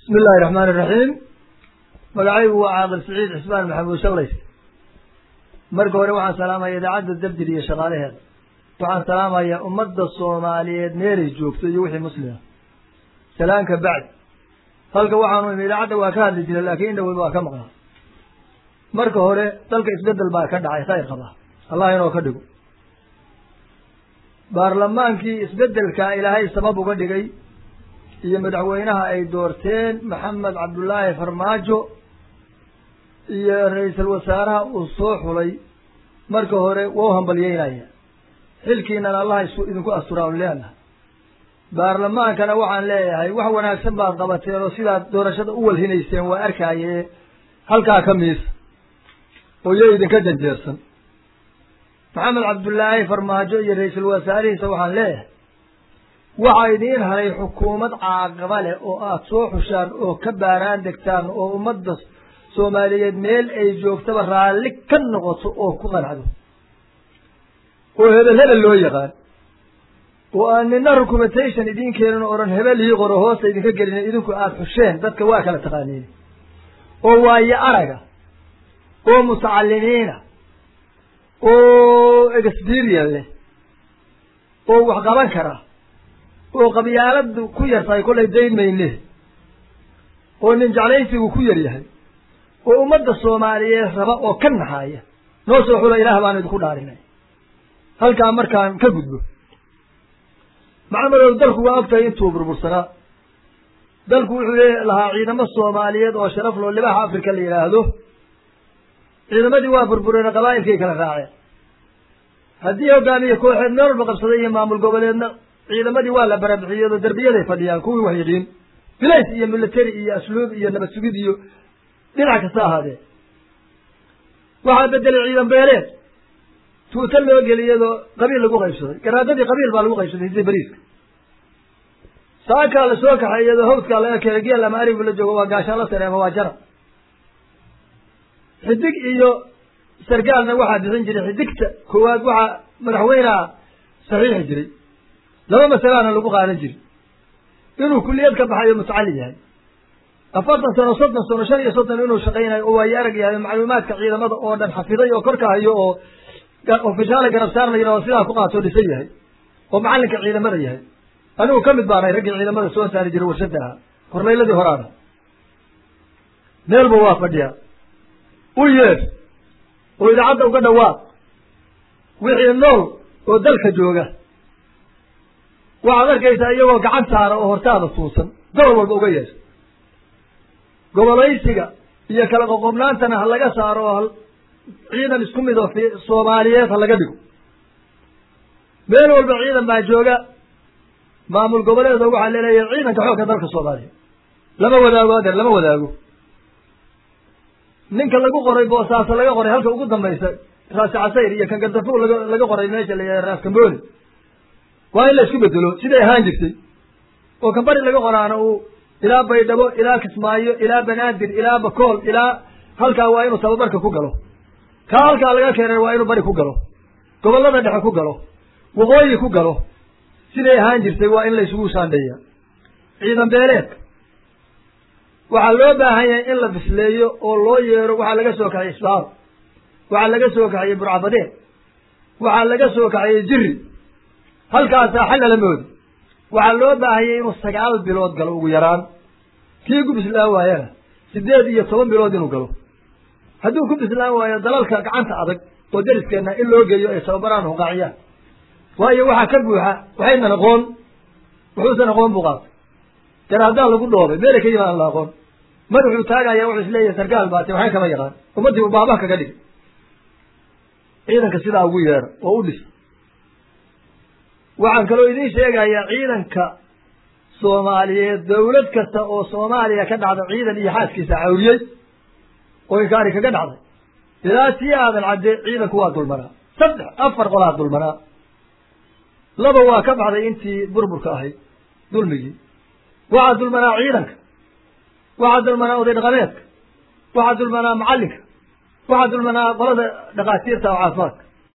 بسم الله الرحمن الرحيم. مقعيه هو عاقل سعيد عثمان محمود شغليس مركو روحان سلامة يدعد الدبدري يا شغالي هذا طبعا سلامة يا أمد الصومالية نيري جوك سيوحي مسلمة سلامك بعد هلك وحانو يدعد وكاد لجل لكن دو الواكمغا مركو هوري تلك اسبد الباكد عاي خير خبا الله ينو كدقو بارلمانكي اسبد الكائلة هاي سبب قدقي iyo madaxweynaha ay doorteen maxamed cabdullaahi farmaajo iyo ra'iisul wasaaraha uu soo xulay marka hore wuu hambalyeynaya xilkiina Allah idinku asturaan leena baarlamaankana waxaan leeyahay wax wanaagsan baad qabateen oo sidaad doorashada u walhinayseen waa arkayay halka kamiis oo idinka janjeersan maxamed cabdullaahi farmaajo iyo ra'iisul wasaarihiisa waxaan leeyahay waxay idin haray xukuumad caaqaba leh oo aad soo xushaan oo ka baaraan degtaan oo ummadda Soomaaliyeed meel ay joogtaba raali ka noqoto oo ku qanacdo oo hebel loo yaqaan oo aanna recommendation idin keenan oran hebel ii qoro hoos idinka gelin idinku aad xusheen dadka waa kala taqaaniin oo waaye araga oo mutacallimiina oo experience leh oo wax qaban kara oo qabyaaladu ku yartay kulay deemayne oo nin jacaysigu ku yar yahay oo ummadda Soomaaliyeed raba oo ka naxaya noo soo xulay Ilaah baan idinku dhaarinay halka markaan ka gudbo macamul dalku waa ogtay intuu burbursana dalku wuxuu lahaa ciidamo Soomaaliyeed oo sharaf loo libaha Afrika la yiraahdo ciidamadii waa burbureen qabaa'ilkii kala raacay hadii hogaamiye kooxeed meel walba qabsaday iyo maamul goboleedna ciidamadii waa la barabixiyay darbiyada fadhiyaan kuwii wax yidhiin bilays iyo military iyo asluub iyo nabad sugid iyo dhinac kasta ahaadee waxaa bedelay ciidan beeleed tuutal loo geliyado qabiil lagu qaybsaday garaadadii qabiil baa lagu qaybsaday sidii bariiska saaka la soo kaxeeyay hawdka laga keenay geel ama arigu la joogo waa gaashaan la sareema waa jara xidig iyo sargaalna waxaa bixin jiray xidigta koowaad waxaa madaxweynaha saxiix jiray laba mas'alaana lagu qaadan jiray inuu kulliyad ka baxayo mutacallim yahay afartan sano soddon sano shan iyo soddon inuu shaqeynayo oo ay arag yahay macluumaadka ciidamada oo dhan xafiday oo korka hayo oo ofishaal garab saarnayna oo sidaa ku qaato dhisay yahay oo macalinka ciidamada yahay anigu kamid baanay ragga ciidamada soo saari jiray warshadaha korneyladii horaada meelba waa fadhiya u yeer oo idaacadda uga dhawaaq wixii nool oo dalka jooga waxaad arkaysaa iyagoo gacan saara oo hortaada tuusan gobol walba uga yeesha gobolaysiga iyo kala qoqobnaantana ha laga saaro oo ciidan isku mid oo Soomaaliyeed ha laga dhigo meel walba ciidan baa jooga maamul goboleed waxaa leeyahay ciidanka xoogga dalka Soomaaliya lama wadaago ninka lagu qoray boosaas laga qoray halka ugu dambaysa raasi casayr iyo kan gadafo laga qoray meesha la yiraahdo raas kambooni waa in la isku bedelo siday ahaan jirtay oo kan bari laga qoraana uu ilaa baydhabo ilaa kismaayo ilaa banaadir ilaa bakool ilaa halka waa inuu tababarka ku galo ka halka laga keenay waa inuu bari ku galo gobolada dhexe ku galo waqooyi ku galo siday ahaan jirtay waa in la isugu saandheeyo ciidan beeleed waxa loo baahan yahay in la bisleeyo oo loo yeero waxa laga soo kacay islaam waxa laga soo kacay burcabadeen waxa laga soo kacay jirri halkaas xal la mood waxa loo baahayay inuu 9 bilood galo ugu yaraan kii ku bislaan waayana 8 iyo 10 bilood inuu galo hadduu ku bislaan waayo dalalka gacanta adag oo dariskeena in loo geeyo ay tababaraan hogaaciyaan waayo waxa ka buuxa waxayna noqon wuxuu noqon buuqaad jaraada lagu dhoobay meel ka yimaad la aqoon madaxu taagaya wuxuu isleeyahay sargaal baatay waxay kama yaqaan ummadii uu baabaha kaga dhigay ciidanka sidaa ugu yeer oo u dhis waxaan kaloo idin sheegayaa ciidanka Soomaaliyeed dawlad kasta oo Soomaaliya ka dhacdo ciidan iyo xaaskiisa cawriyay oo inkaari kaga dhacday ilaa si aadan cadde ciidanku waa dulmaraa 3-4 qolaa dulmaraa laba waa ka baxday intii burburka ahayd dulmigii waxa dulmaraa ciidanka waxa dulmaraa oday dhaqameedka waxa dulmaraa macalinka waxa dulmaraa qolada dhaqaatiirta oo caafimaadka